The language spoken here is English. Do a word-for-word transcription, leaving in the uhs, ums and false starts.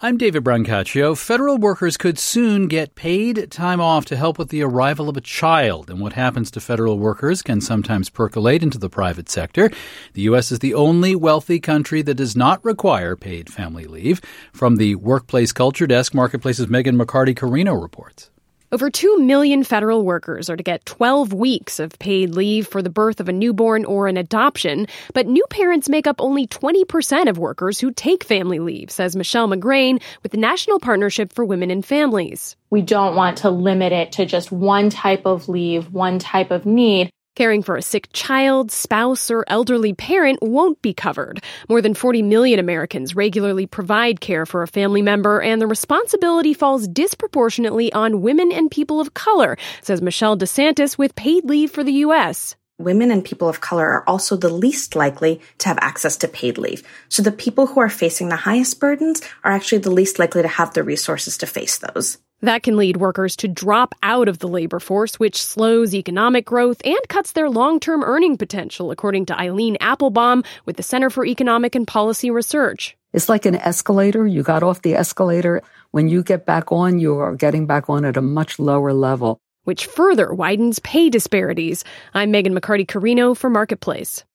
I'm David Brancaccio. Federal workers could soon get paid time off to help with the arrival of a child. And what happens to federal workers can sometimes percolate into the private sector. The U S is the only wealthy country that does not require paid family leave. From the Workplace Culture Desk, Marketplace's Megan McCarty-Carino reports. Over two million federal workers are to get twelve weeks of paid leave for the birth of a newborn or an adoption, but new parents make up only twenty percent of workers who take family leave, says Michelle McGrain with the National Partnership for Women and Families. We don't want to limit it to just one type of leave, one type of need. Caring for a sick child, spouse, or elderly parent won't be covered. More than forty million Americans regularly provide care for a family member, and the responsibility falls disproportionately on women and people of color, says Michelle DeSantis with Paid Leave for the U S. Women and people of color are also the least likely to have access to paid leave. So the people who are facing the highest burdens are actually the least likely to have the resources to face those. That can lead workers to drop out of the labor force, which slows economic growth and cuts their long-term earning potential, according to Eileen Applebaum with the Center for Economic and Policy Research. It's like an escalator. You got off the escalator. When you get back on, you are getting back on at a much lower level, which further widens pay disparities. I'm Megan McCarty-Carino for Marketplace.